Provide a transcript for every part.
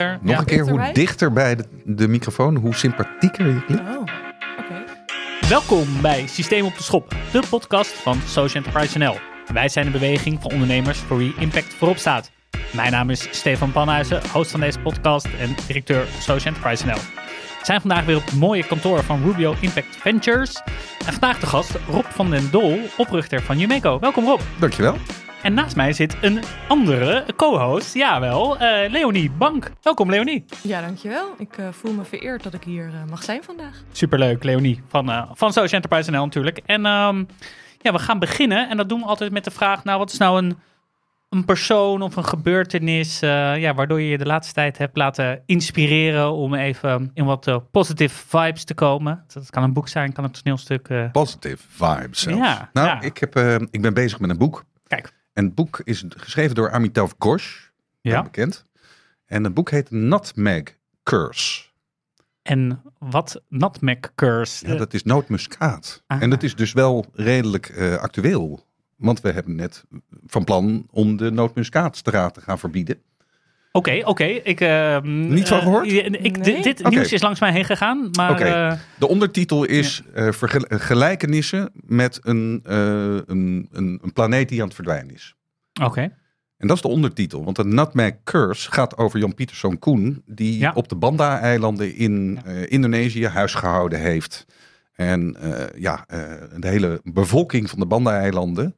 Nog een keer, hoe dichter bij de microfoon, hoe sympathieker je klinkt. Oh, oké. Welkom bij Systeem op de Schop, de podcast van Social Enterprise NL. Wij zijn een beweging van ondernemers voor wie impact voorop staat. Mijn naam is Stefan Panhuizen, host van deze podcast en directeur Social Enterprise NL. We zijn vandaag weer op het mooie kantoor van Rubio Impact Ventures. En vandaag de gast Rob van den Doel, oprichter van Yumeco. Welkom Rob. Dankjewel. En naast mij zit een andere co-host, jawel, Leonie Bank. Welkom Leonie. Ja, dankjewel. Ik voel me vereerd dat ik hier mag zijn vandaag. Superleuk Leonie, van Social Enterprise NL natuurlijk. En we gaan beginnen en dat doen we altijd met de vraag, wat is nou een persoon of een gebeurtenis waardoor je je de laatste tijd hebt laten inspireren om even in wat positive vibes te komen. Dat kan een boek zijn, kan een toneelstuk. Positive vibes zelfs. Ja. Ik ben bezig met een boek. Kijk. En het boek is geschreven door Amitav Ghosh, bekend. En het boek heet Nutmeg Curse. En wat Nutmeg Curse? Ja, dat is nootmuskaat. En dat is dus wel redelijk actueel. Want we hebben net van plan om de nootmuskaatstraat te gaan verbieden. Oké. Niet van gehoord? Dit nieuws is langs mij heen gegaan. Maar, de ondertitel is gelijkenissen met een planeet die aan het verdwijnen is. Oké. En dat is de ondertitel. Want de Nutmeg Curse gaat over Jan Pieterszoon Koen. Die op de Banda-eilanden in Indonesië huisgehouden heeft. En de hele bevolking van de Banda-eilanden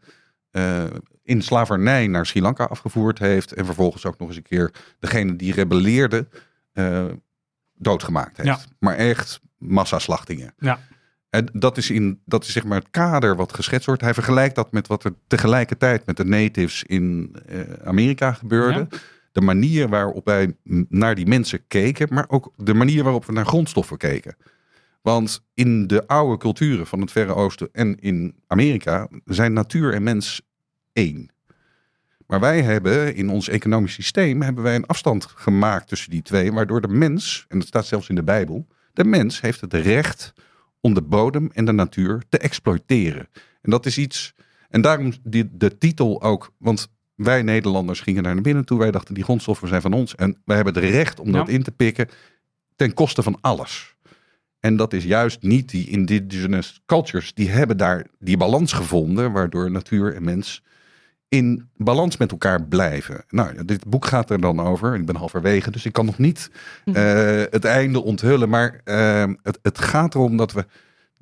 in slavernij naar Sri Lanka afgevoerd heeft. En vervolgens ook nog eens een keer degene die rebelleerde doodgemaakt heeft. Ja. Maar echt massaslachtingen. Ja. En dat is zeg maar het kader wat geschetst wordt. Hij vergelijkt dat met wat er tegelijkertijd met de natives in Amerika gebeurde. Ja. De manier waarop wij naar die mensen keken, maar ook de manier waarop we naar grondstoffen keken. Want in de oude culturen van het Verre Oosten en in Amerika zijn natuur en mens één. Maar wij hebben in ons economisch systeem een afstand gemaakt tussen die twee, waardoor de mens, en dat staat zelfs in de Bijbel, de mens heeft het recht om de bodem en de natuur te exploiteren. En dat is iets, en daarom de titel ook, want wij Nederlanders gingen daar naar binnen toe, wij dachten die grondstoffen zijn van ons en wij hebben het recht om dat in te pikken ten koste van alles. En dat is juist niet die indigenous cultures. Die hebben daar die balans gevonden, waardoor natuur en mens in balans met elkaar blijven. Nou, dit boek gaat er dan over. Ik ben halverwege, dus ik kan nog niet het einde onthullen. Maar het gaat erom dat we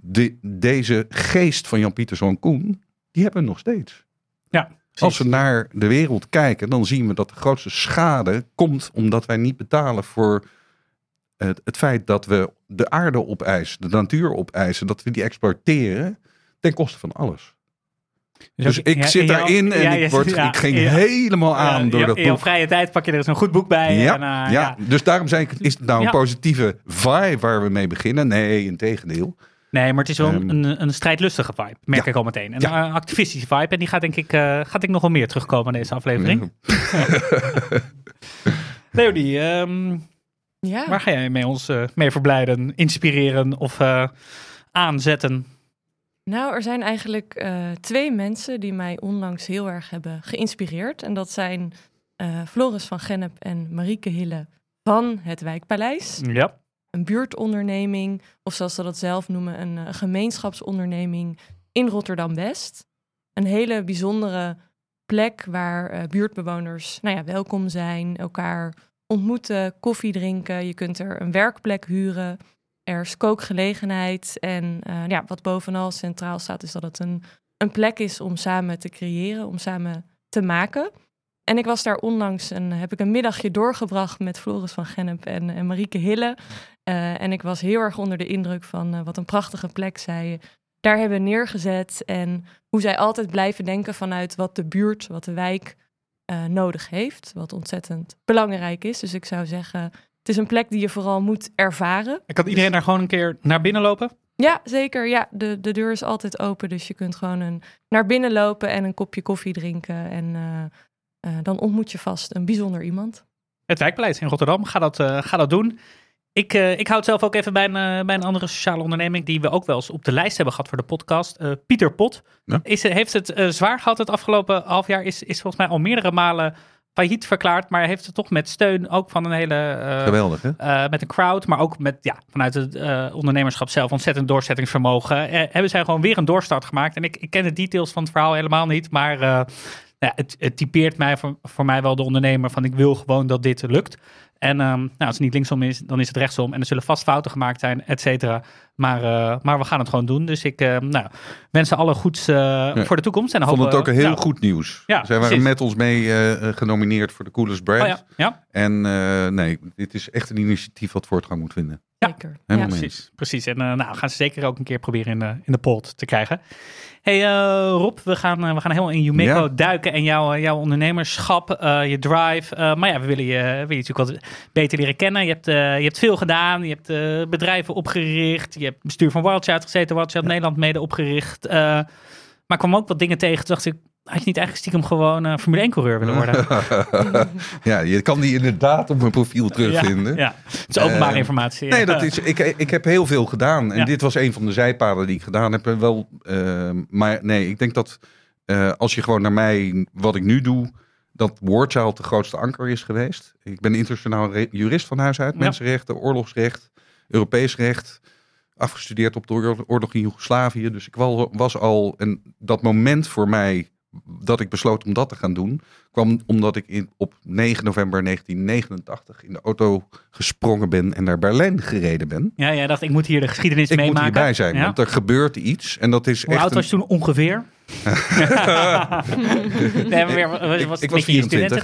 deze geest van Jan Pieterszoon Koen, die hebben we nog steeds. Ja. Als we naar de wereld kijken, dan zien we dat de grootste schade komt omdat wij niet betalen voor het feit dat we de aarde opeisen, de natuur opeisen, dat we die exploiteren ten koste van alles. Dus ik zit daarin en ik ging helemaal aan door dat boek. In jouw vrije tijd pak je er eens een goed boek bij. Ja. Dus daarom zei ik, is het nou een positieve vibe waar we mee beginnen? Nee, integendeel. Nee, maar het is wel een strijdlustige vibe, merk ik al meteen. Een activistische vibe. En die gaat nog wel meer terugkomen in deze aflevering. Leonie, waar ga jij ons mee verblijden, inspireren of aanzetten? Nou, er zijn eigenlijk 2 mensen die mij onlangs heel erg hebben geïnspireerd. En dat zijn Floris van Gennep en Marieke Hille van het Wijkpaleis. Ja. Een buurtonderneming, of zoals ze dat zelf noemen, een gemeenschapsonderneming in Rotterdam-West. Een hele bijzondere plek waar buurtbewoners welkom zijn, elkaar ontmoeten, koffie drinken. Je kunt er een werkplek huren. Er is kookgelegenheid. En wat bovenal centraal staat is dat het een plek is om samen te creëren, om samen te maken. En ik was daar onlangs heb ik een middagje doorgebracht met Floris van Gennep en Marieke Hille. En ik was heel erg onder de indruk van wat een prachtige plek zij daar hebben neergezet. En hoe zij altijd blijven denken vanuit wat de buurt, wat de wijk nodig heeft. Wat ontzettend belangrijk is. Dus ik zou zeggen, het is een plek die je vooral moet ervaren. Kan iedereen daar gewoon een keer naar binnen lopen? Ja, zeker. Ja, de deur is altijd open. Dus je kunt gewoon naar binnen lopen en een kopje koffie drinken. En dan ontmoet je vast een bijzonder iemand. Het Wijkpaleis in Rotterdam, ga dat doen. Ik houd zelf ook even bij een andere sociale onderneming die we ook wel eens op de lijst hebben gehad voor de podcast. Pieter Pot. Ja. Heeft het zwaar gehad het afgelopen half jaar. Is volgens mij al meerdere malen failliet verklaard, maar heeft het toch met steun ook van een hele... Geweldig, hè? Met een crowd, maar ook vanuit het ondernemerschap zelf ontzettend doorzettingsvermogen. Hebben zij gewoon weer een doorstart gemaakt. En ik ken de details van het verhaal helemaal niet, maar het typeert mij voor mij wel de ondernemer van ik wil gewoon dat dit lukt. En als het niet linksom is, dan is het rechtsom. En er zullen vast fouten gemaakt zijn, et cetera. Maar we gaan het gewoon doen. Dus ik wens ze alle goeds voor de toekomst. En ik vond het ook een heel goed nieuws. Ja, zij waren met ons mee genomineerd voor de Coolest Brand. Oh, ja. En dit is echt een initiatief wat voortgang moet vinden. Zeker. Ja, precies. En gaan ze zeker ook een keer proberen in de poll te krijgen. Hey Rob, we gaan helemaal in Umeco duiken en jouw ondernemerschap, je drive. Maar we willen je natuurlijk wat beter leren kennen. Je hebt veel gedaan, je hebt bedrijven opgericht, je hebt bestuur van Wildchild gezeten, Wildchild Nederland mede opgericht. Maar kwam ook wat dingen tegen, toen dacht ik, had je niet eigenlijk stiekem gewoon Formule 1-coureur willen worden? Ja, je kan die inderdaad op mijn profiel terugvinden. Ja. Het is openbare informatie. Nee, dat is, ik heb heel veel gedaan. En dit was een van de zijpaden die ik gedaan heb. Maar nee, ik denk dat als je gewoon naar mij, wat ik nu doe, dat Wardchild de grootste anker is geweest. Ik ben internationaal jurist van huis uit. Mensenrechten, oorlogsrecht, Europees recht. Afgestudeerd op de oorlog in Joegoslavië. Dus ik was al... En dat moment voor mij dat ik besloot om dat te gaan doen, kwam omdat ik op 9 november 1989 in de auto gesprongen ben en naar Berlijn gereden ben. Ja, jij dacht, ik moet hier de geschiedenis meemaken. Ik moet hierbij zijn, want er gebeurt iets. En dat is Hoe oud was je toen ongeveer? Ik was 24.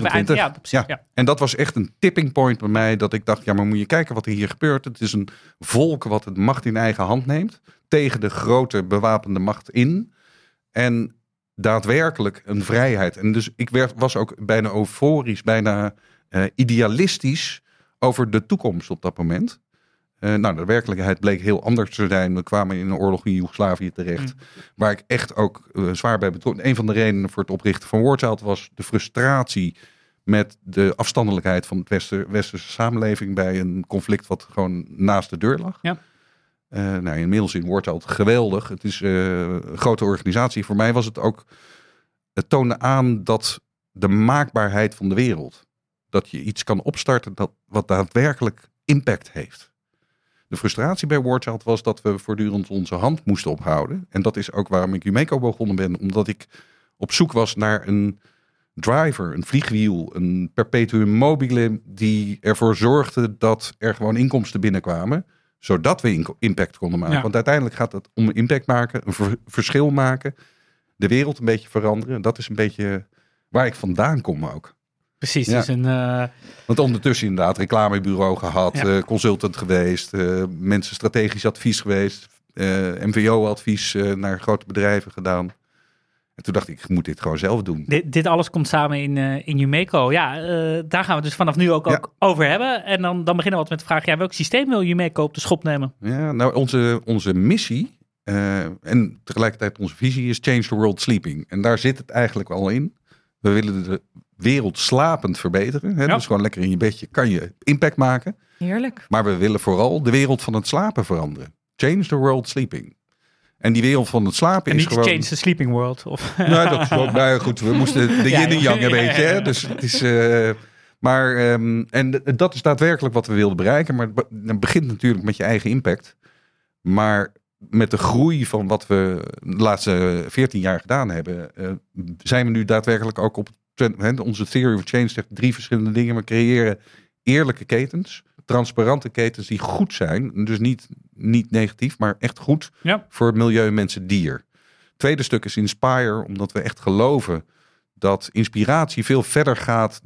Ja. En dat was echt een tipping point bij mij, dat ik dacht, ja, maar moet je kijken wat er hier gebeurt. Het is een volk wat de macht in eigen hand neemt, tegen de grote bewapende macht in. En daadwerkelijk een vrijheid. En dus ik was ook bijna euforisch, bijna idealistisch over de toekomst op dat moment. De werkelijkheid bleek heel anders te zijn. We kwamen in een oorlog in Joegoslavië terecht, waar ik echt ook zwaar bij betrokken. Een van de redenen voor het oprichten van Wardchild was de frustratie met de afstandelijkheid van de westerse samenleving bij een conflict wat gewoon naast de deur lag. Ja. Inmiddels in Wardchild geweldig. Het is een grote organisatie. Voor mij was het ook, het toonde aan dat de maakbaarheid van de wereld, dat je iets kan opstarten wat daadwerkelijk impact heeft. De frustratie bij Wardchild was dat we voortdurend onze hand moesten ophouden. En dat is ook waarom ik Umeco begonnen ben. Omdat ik op zoek was naar een driver, een vliegwiel, een perpetuum mobile die ervoor zorgde dat er gewoon inkomsten binnenkwamen, zodat we impact konden maken. Ja. Want uiteindelijk gaat het om impact maken, een verschil maken, de wereld een beetje veranderen. Dat is een beetje waar ik vandaan kom ook. Precies. Ja. Dus Want ondertussen inderdaad reclamebureau gehad, consultant geweest, mensen strategisch advies geweest, MVO-advies naar grote bedrijven gedaan. En toen dacht ik moet dit gewoon zelf doen. Dit alles komt samen in Umeco. Ja, daar gaan we het dus vanaf nu ook over hebben. En dan beginnen we met de vraag, welk systeem wil Umeco op de schop nemen? Ja, nou onze missie en tegelijkertijd onze visie is Change the World Sleeping. En daar zit het eigenlijk al in. We willen de wereld slapend verbeteren. Hè? Ja. Dus gewoon lekker in je bedje kan je impact maken. Heerlijk. Maar we willen vooral de wereld van het slapen veranderen. Change the World Sleeping. En die wereld van het slapen en is gewoon... En niet change the sleeping world? Of... Nou, dat is ook... Nou goed, we moesten de yin en yang een beetje. Hè? Dus het is... en dat is daadwerkelijk wat we wilden bereiken. Maar het begint natuurlijk met je eigen impact. Maar met de groei van wat we de laatste 14 jaar gedaan hebben, zijn we nu daadwerkelijk ook op... Onze Theory of Change zegt 3 verschillende dingen. We creëren eerlijke ketens, transparante ketens die goed zijn. Dus niet negatief, maar echt goed voor milieu, mensen, dier. Tweede stuk is Inspire, omdat we echt geloven dat inspiratie veel verder gaat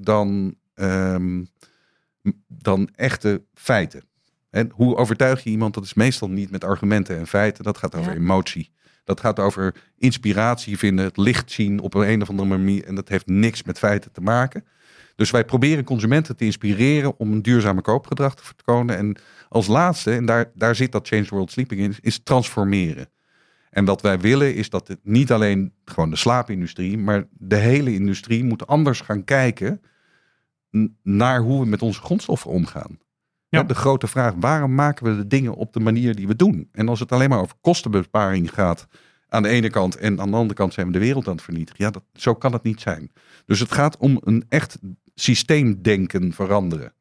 dan echte feiten. En hoe overtuig je iemand? Dat is meestal niet met argumenten en feiten. Dat gaat over emotie. Dat gaat over inspiratie vinden, het licht zien op een of andere manier. En dat heeft niks met feiten te maken. Dus wij proberen consumenten te inspireren om een duurzame koopgedrag te vertonen. En als laatste, en daar zit dat Change the World Sleeping in, is transformeren. En wat wij willen is dat het niet alleen gewoon de slaapindustrie, maar de hele industrie moet anders gaan kijken naar hoe we met onze grondstoffen omgaan. Ja. De grote vraag, waarom maken we de dingen op de manier die we doen? En als het alleen maar over kostenbesparing gaat aan de ene kant en aan de andere kant zijn we de wereld aan het vernietigen. Ja, zo kan het niet zijn. Dus het gaat om een echt systeemdenken veranderen.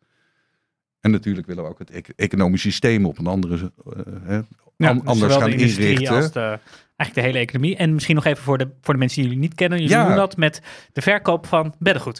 En natuurlijk willen we ook het economisch systeem op een andere anders gaan inrichten. Als eigenlijk de hele economie. En misschien nog even voor de mensen die jullie niet kennen. Jullie doen dat met de verkoop van beddengoed.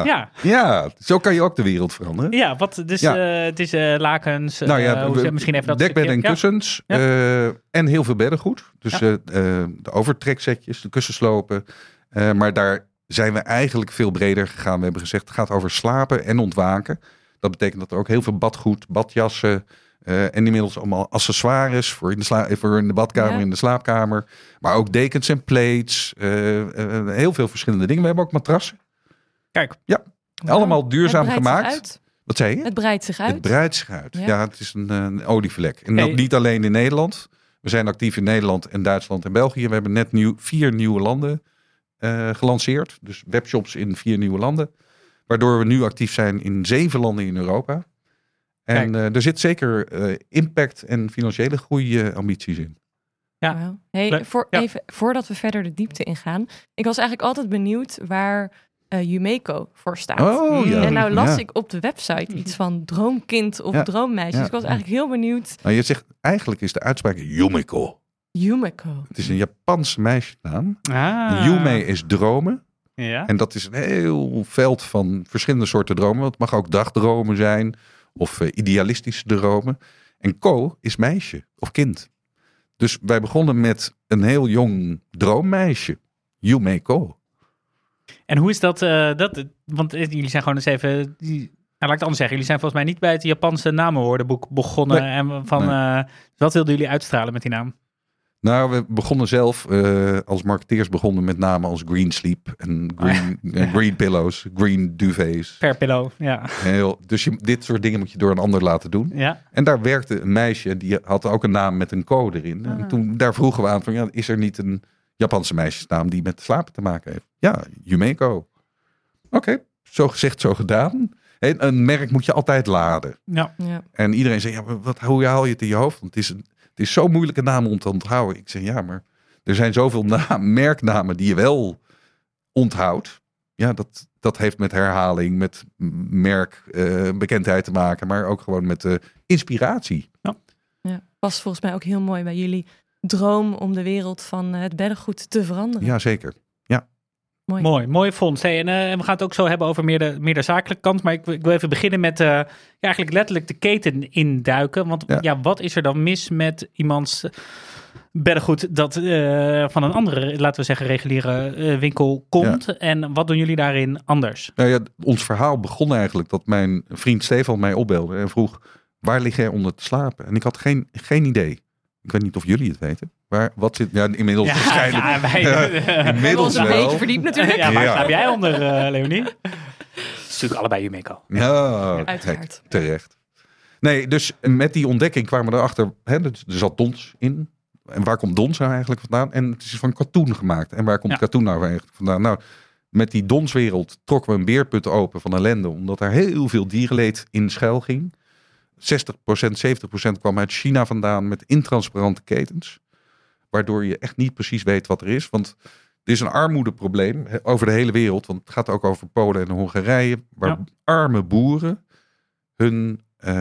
Ja, zo kan je ook de wereld veranderen. Ja, het is lakens. Misschien even dat dekbedden en kussens. En heel veel beddengoed. Dus de overtrekzetjes, de kussenslopen. Maar daar zijn we eigenlijk veel breder gegaan. We hebben gezegd, het gaat over slapen en ontwaken. Dat betekent dat er ook heel veel badgoed, badjassen... en inmiddels allemaal accessoires voor in de badkamer, in de slaapkamer. Maar ook dekens en plates. Heel veel verschillende dingen. We hebben ook matrassen. Kijk. Ja, allemaal duurzaam gemaakt. Wat zei je? Het breidt zich uit. Het breidt zich uit. Ja, het is een olievlek. En dat niet alleen in Nederland. We zijn actief in Nederland en Duitsland en België. We hebben net 4 nieuwe landen gelanceerd. Dus webshops in 4 nieuwe landen. Waardoor we nu actief zijn in 7 landen in Europa. En er zit zeker impact en financiële groeiambities in. Ja. Hey, even voordat we verder de diepte ingaan. Ik was eigenlijk altijd benieuwd waar Yumeco voor staat. En nou las ik op de website iets van droomkind of droommeisje. Dus ik was eigenlijk heel benieuwd. Nou, je zegt, eigenlijk is de uitspraak Yumeco. Het is een Japanse meisjesnaam. Yume is dromen. Ja. En dat is een heel veld van verschillende soorten dromen. Het mag ook dagdromen zijn. Of idealistische dromen. En ko is meisje of kind. Dus wij begonnen met een heel jong droommeisje. Yumeco. En hoe is dat? Want jullie zijn gewoon eens even... laat ik het anders zeggen. Jullie zijn volgens mij niet bij het Japanse namenwoordenboek begonnen. Nee. Wat wilden jullie uitstralen met die naam? Nou, we begonnen zelf als marketeers met namen als Green Sleep en Green Pillows, Green Duvets. Per pillow, ja. Dus dit soort dingen moet je door een ander laten doen. Ja. En daar werkte een meisje, die had ook een naam met een code erin. En daar vroegen we aan van, is er niet een Japanse meisjesnaam die met slapen te maken heeft? Ja, Yumeco. Oké, zo gezegd, zo gedaan. Een merk moet je altijd laden. Ja. En iedereen zei, hoe haal je het in je hoofd? Want het is zo'n moeilijke naam om te onthouden. Ik zeg, maar er zijn zoveel merknamen die je wel onthoudt. Ja, dat heeft met herhaling, met merkbekendheid te maken. Maar ook gewoon met inspiratie. Ja, past volgens mij ook heel mooi bij jullie droom om de wereld van het beddengoed te veranderen. Ja, zeker. Ja. Mooi fonds. En we gaan het ook zo hebben over meer de zakelijke kant. Maar ik wil even beginnen met eigenlijk letterlijk de keten induiken. Want wat is er dan mis met iemands beddengoed dat van een andere, laten we zeggen, reguliere winkel komt? Ja. En wat doen jullie daarin anders? Ons verhaal begon eigenlijk dat mijn vriend Stefan mij opbelde en vroeg, waar lig jij onder te slapen? En ik had geen idee. Ik weet niet of jullie het weten. Wat zit... Ja, inmiddels waarschijnlijk. Inmiddels wel. Een beetje verdiept natuurlijk. Ja, waar slaap jij onder, Leonie? Natuurlijk allebei Yumeco. Ja, uiteraard. Terecht. Nee, dus met die ontdekking kwamen we erachter. Er zat dons in. En waar komt dons nou eigenlijk vandaan? En het is van katoen gemaakt. En waar komt katoen nou eigenlijk vandaan? Nou, met die donswereld trokken we een beerput open van ellende. Omdat er heel veel dierenleed in schuil ging. 60%, 70% kwam uit China vandaan met intransparante ketens. Waardoor je echt niet precies weet wat er is. Want er is een armoedeprobleem over de hele wereld. Want het gaat ook over Polen en Hongarije. Waar arme boeren hun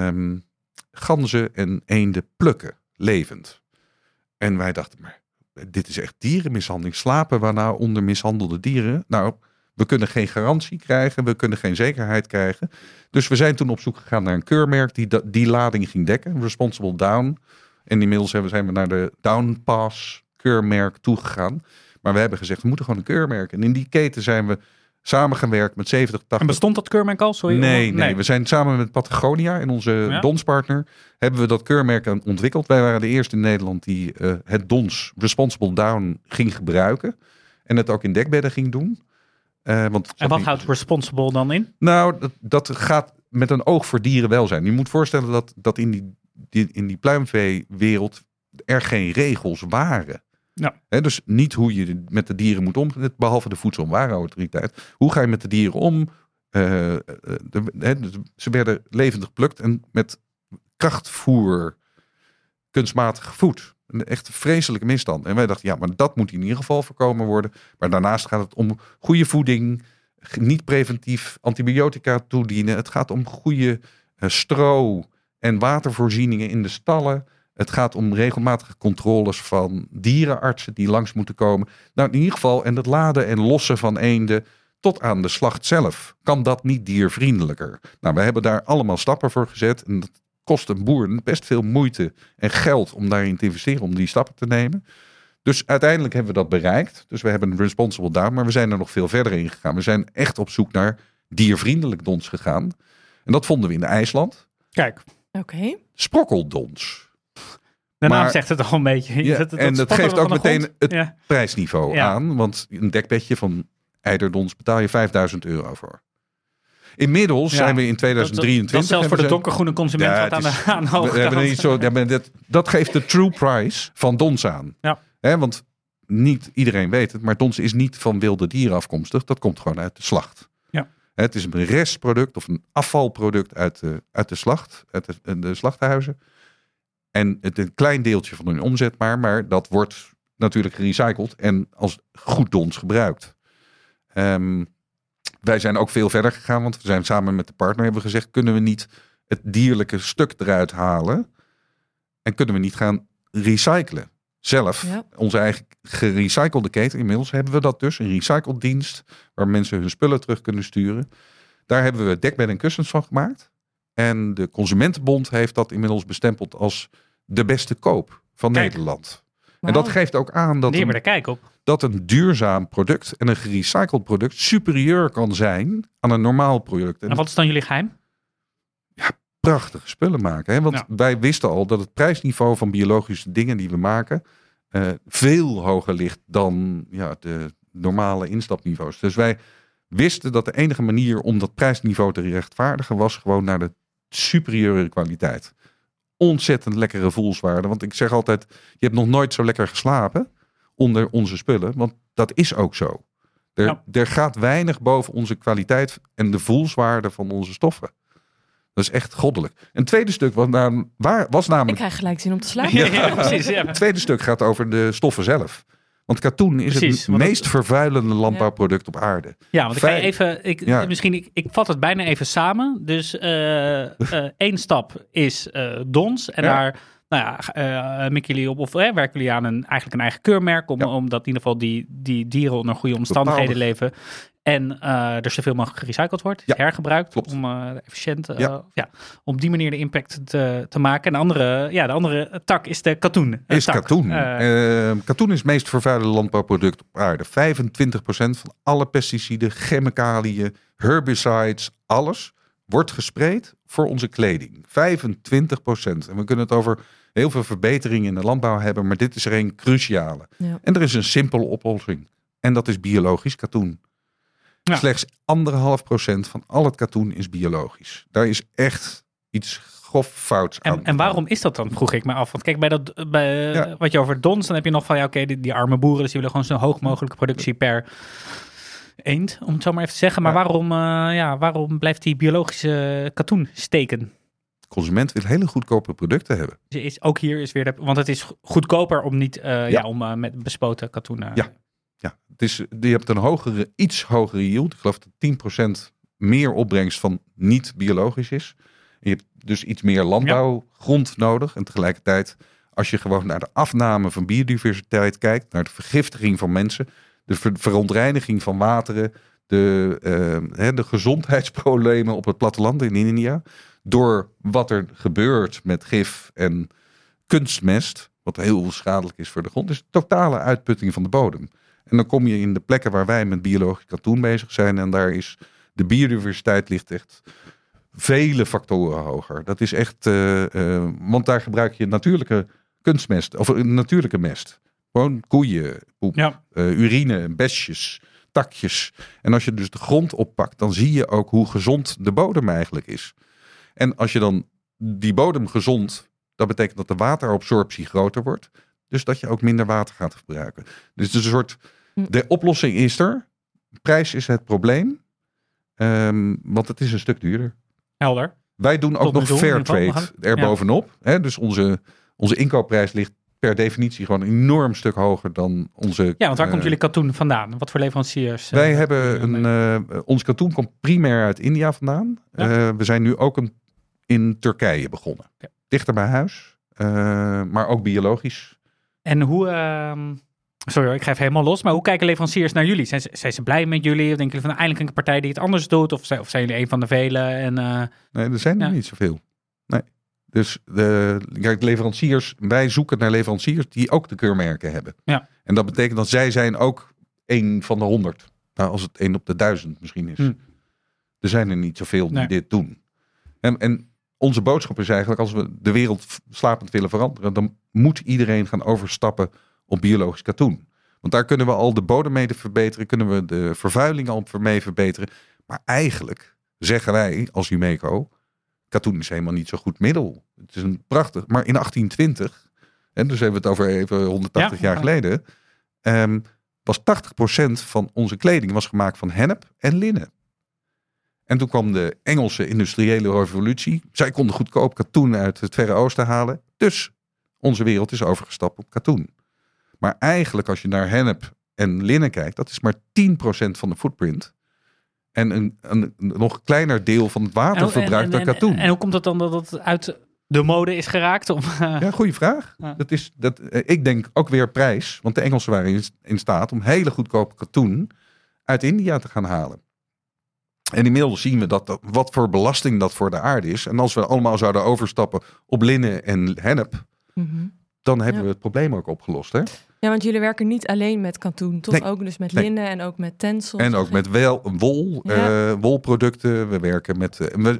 ganzen en eenden plukken, levend. En wij dachten, maar dit is echt dierenmishandeling. Slapen we nou onder mishandelde dieren? Nou, we kunnen geen garantie krijgen. We kunnen geen zekerheid krijgen. Dus we zijn toen op zoek gegaan naar een keurmerk die lading ging dekken. Responsible Down. En inmiddels zijn we naar de Down Pass keurmerk toegegaan. Maar we hebben gezegd, we moeten gewoon een keurmerk. En in die keten zijn we samengewerkt met 70, 80... En bestond dat keurmerk al? Sorry? Nee. We zijn samen met Patagonia en onze donspartner hebben we dat keurmerk ontwikkeld. Wij waren de eerste in Nederland die het dons Responsible Down ging gebruiken. En het ook in dekbedden ging doen. En wat houdt responsible dan in? Nou, dat gaat met een oog voor dierenwelzijn. Je moet voorstellen dat in die pluimveewereld er geen regels waren. Ja. Dus niet hoe je met de dieren moet omgaan, behalve de Voedsel- en Warenautoriteit. Hoe ga je met de dieren om? Ze werden levendig geplukt en met krachtvoer kunstmatig gevoed. Een echt vreselijke misstand. En wij dachten, maar dat moet in ieder geval voorkomen worden. Maar daarnaast gaat het om goede voeding, niet preventief antibiotica toedienen. Het gaat om goede stro- en watervoorzieningen in de stallen. Het gaat om regelmatige controles van dierenartsen die langs moeten komen. Nou, in ieder geval, en het laden en lossen van eenden tot aan de slacht zelf. Kan dat niet diervriendelijker? Nou, we hebben daar allemaal stappen voor gezet. En dat kost een boer best veel moeite en geld om daarin te investeren, om die stappen te nemen. Dus uiteindelijk hebben we dat bereikt. Dus we hebben een responsible down, maar we zijn er nog veel verder in gegaan. We zijn echt op zoek naar diervriendelijk dons gegaan. En dat vonden we in IJsland. Kijk. Oké. Sprokkeldons. De naam zegt het al een beetje. Ja, en dat geeft ook meteen het prijsniveau aan. Want een dekbedje van eiderdons betaal je €5.000 voor. Inmiddels zijn we in 2023. Dat zelfs voor de donkergroene consument wat aan de hoge kant. Dat geeft de true price van dons aan. Ja. Want niet iedereen weet het, maar dons is niet van wilde dieren afkomstig. Dat komt gewoon uit de slacht. Ja. Het is een restproduct of een afvalproduct uit de slacht, uit de slachthuizen. En het een klein deeltje van hun omzet maar dat wordt natuurlijk gerecycled en als goed dons gebruikt. Wij zijn ook veel verder gegaan, want we zijn samen met de partner hebben gezegd, kunnen we niet het dierlijke stuk eruit halen en kunnen we niet gaan recyclen zelf. Ja. Onze eigen gerecyclede keten, inmiddels hebben we dat dus, een recycledienst waar mensen hun spullen terug kunnen sturen. Daar hebben we dekbed en kussens van gemaakt. En de Consumentenbond heeft dat inmiddels bestempeld als de beste koop van Nederland. Wow. En dat geeft ook aan dat een duurzaam product en een gerecycled product superieur kan zijn aan een normaal product. En wat is dan jullie geheim? Ja, prachtige spullen maken. Hè? Want wij wisten al dat het prijsniveau van biologische dingen die we maken veel hoger ligt dan de normale instapniveaus. Dus wij wisten dat de enige manier om dat prijsniveau te rechtvaardigen was gewoon naar de superieure kwaliteit. Ontzettend lekkere voelswaarde. Want ik zeg altijd, je hebt nog nooit zo lekker geslapen onder onze spullen. Want dat is ook zo. Er gaat weinig boven onze kwaliteit en de voelswaarde van onze stoffen. Dat is echt goddelijk. Een tweede stuk was namelijk... Ik krijg gelijk zin om te slapen. Ja, precies. Ja. Het tweede stuk gaat over de stoffen zelf. Want katoen is het meest vervuilende landbouwproduct op aarde. Ja, want ik vat het bijna even samen. Dus één stap is dons. En daar mikken jullie op, of werken jullie aan eigenlijk een eigen keurmerk. Omdat in ieder geval die dieren onder goede omstandigheden leven. En er zoveel mogelijk gerecycled wordt, hergebruikt. Klopt. Om efficiënt op die manier de impact te maken. En de andere tak is de katoen. Katoen. Katoen is het meest vervuilende landbouwproduct op aarde. 25% van alle pesticiden, chemicaliën, herbicides, alles wordt gespreid voor onze kleding. 25%. En we kunnen het over heel veel verbeteringen in de landbouw hebben, maar dit is er een cruciale. Ja. En er is een simpele oplossing. En dat is biologisch katoen. Ja. Slechts 1,5% van al het katoen is biologisch. Daar is echt iets grof fouts aan. En waarom is dat dan, vroeg ik me af. Want kijk, wat je over dons, dan heb je nog van die arme boeren, dus die willen gewoon zo hoog mogelijke productie per eend, om het zo maar even te zeggen. Maar waarom blijft die biologische katoen steken? De consument wil hele goedkope producten hebben. Ook hier is weer want het is goedkoper om niet om met bespoten katoen. Ja, je hebt een iets hogere yield. Ik geloof dat 10% meer opbrengst van niet biologisch is. En je hebt dus iets meer landbouwgrond nodig. En tegelijkertijd, als je gewoon naar de afname van biodiversiteit kijkt, naar de vergiftiging van mensen, de verontreiniging van wateren, de gezondheidsproblemen op het platteland in India, door wat er gebeurt met gif en kunstmest, wat heel schadelijk is voor de grond, is totale uitputting van de bodem. En dan kom je in de plekken waar wij met biologisch katoen bezig zijn. En daar is de biodiversiteit ligt echt vele factoren hoger. Dat is echt, want daar gebruik je natuurlijke kunstmest of natuurlijke mest. Gewoon koeienpoep, urine, besjes, takjes. En als je dus de grond oppakt, dan zie je ook hoe gezond de bodem eigenlijk is. En als je dan die bodem gezond, dat betekent dat de waterabsorptie groter wordt. Dus dat je ook minder water gaat gebruiken. Dus het is een soort, de oplossing is er. Prijs is het probleem. Want het is een stuk duurder. Helder. Wij doen ook nog fair trade erbovenop. Dus onze inkoopprijs ligt per definitie gewoon een enorm stuk hoger dan onze... Ja, want waar komt jullie katoen vandaan? Wat voor leveranciers? Wij hebben ons katoen komt primair uit India vandaan. Ja. We zijn nu ook in Turkije begonnen. Ja. Dichter bij huis, maar ook biologisch. En hoe... Sorry hoor, ik ga even helemaal los. Maar hoe kijken leveranciers naar jullie? Zijn ze blij met jullie? Of denken jullie van eindelijk een partij die het anders doet? Of zijn jullie een van de velen? Nee, er zijn er niet zoveel. Nee. Dus leveranciers, wij zoeken naar leveranciers die ook de keurmerken hebben. Ja. En dat betekent dat zij zijn ook 1 van de 100. Nou, als het 1 op de 1000 misschien is. Er zijn er niet zoveel die dit doen. En onze boodschap is eigenlijk, als we de wereld slapend willen veranderen, dan moet iedereen gaan overstappen op biologisch katoen. Want daar kunnen we al de bodem mee verbeteren, kunnen we de vervuiling al mee verbeteren. Maar eigenlijk zeggen wij als Umeco, katoen is helemaal niet zo goed middel. Het is een prachtig, maar in 1820, en dus hebben we het over even 180 jaar geleden, was 80% van onze kleding was gemaakt van hennep en linnen. En toen kwam de Engelse industriële revolutie. Zij konden goedkoop katoen uit het Verre Oosten halen. Dus onze wereld is overgestapt op katoen. Maar eigenlijk als je naar hennep en linnen kijkt, dat is maar 10% van de footprint. En een nog kleiner deel van het waterverbruik dan katoen. En hoe komt het dan dat het uit de mode is geraakt? Ja, goede vraag. Ja. Ik denk ook weer prijs. Want de Engelsen waren in staat om hele goedkope katoen uit India te gaan halen. En inmiddels zien we wat voor belasting dat voor de aarde is. En als we allemaal zouden overstappen op linnen en hennep, dan hebben we het probleem ook opgelost. Hè? Ja, want jullie werken niet alleen met katoen, toch? Nee, ook dus met linnen en ook met tencels. En ook met wol, wolproducten. We werken met...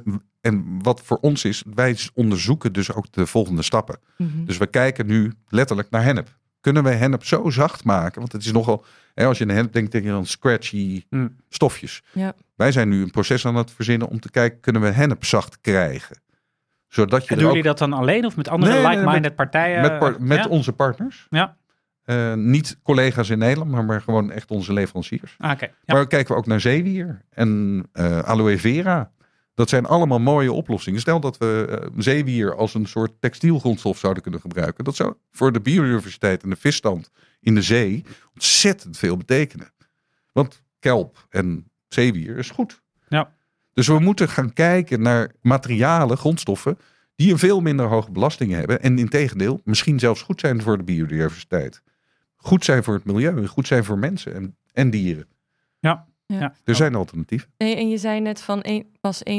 En wat voor ons is, wij onderzoeken dus ook de volgende stappen. Dus we kijken nu letterlijk naar hennep. Kunnen we hennep zo zacht maken? Want het is nogal... als je aan hennep denkt, denk je aan scratchy stofjes. Ja. Wij zijn nu een proces aan het verzinnen om te kijken, kunnen we hennep zacht krijgen? Zodat je doen jullie dat dan alleen of met andere like-minded partijen? Met onze partners. Ja. Niet collega's in Nederland, maar gewoon echt onze leveranciers. Okay. Ja. Maar kijken we ook naar zeewier en aloe vera. Dat zijn allemaal mooie oplossingen. Stel dat we zeewier als een soort textielgrondstof zouden kunnen gebruiken. Dat zou voor de biodiversiteit en de visstand in de zee ontzettend veel betekenen. Want kelp en zeewier is goed. Ja. Dus we moeten gaan kijken naar materialen, grondstoffen, die een veel minder hoge belasting hebben. En integendeel, misschien zelfs goed zijn voor de biodiversiteit. Goed zijn voor het milieu en goed zijn voor mensen en dieren. Ja. Ja. Er zijn alternatieven. Nee, en je zei net van pas 1,4%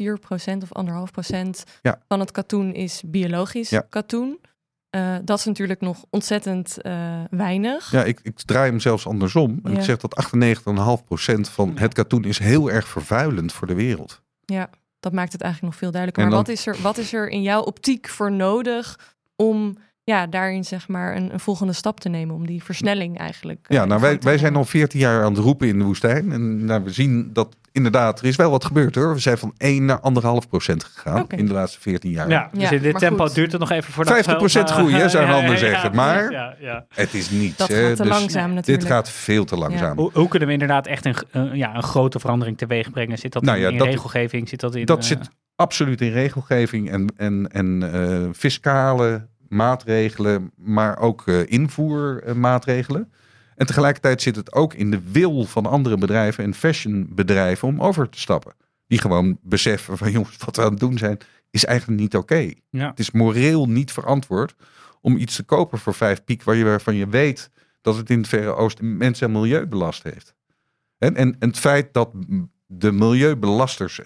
of 1,5% van het katoen is biologisch katoen. Dat is natuurlijk nog ontzettend weinig. Ja, ik draai hem zelfs andersom. En ik zeg dat 98,5% van het katoen is heel erg vervuilend voor de wereld. Ja, dat maakt het eigenlijk nog veel duidelijker. Maar wat is er in jouw optiek voor nodig om daarin zeg maar een volgende stap te nemen, om die versnelling eigenlijk... wij zijn al 14 jaar aan het roepen in de woestijn. En we zien dat inderdaad, er is wel wat gebeurd hoor. We zijn van 1 naar 1,5% gegaan in de laatste 14 jaar. Ja, dus in dit tempo duurt het nog even voordat... 50% groei, zou een ander zeggen. Maar het is niet. Dat gaat te langzaam natuurlijk. Dit gaat veel te langzaam. Ja. Hoe kunnen we inderdaad echt een grote verandering teweeg brengen? Zit dat in regelgeving? Dat zit absoluut in regelgeving en fiscale maatregelen, maar ook invoermaatregelen. En tegelijkertijd zit het ook in de wil van andere bedrijven en fashionbedrijven om over te stappen. Die gewoon beseffen van jongens, wat we aan het doen zijn, is eigenlijk niet oké. Ja. Het is moreel niet verantwoord om iets te kopen voor 5 piek waarvan je weet dat het in het Verre Oosten mensen en milieu belast heeft. En het feit dat de milieubelasters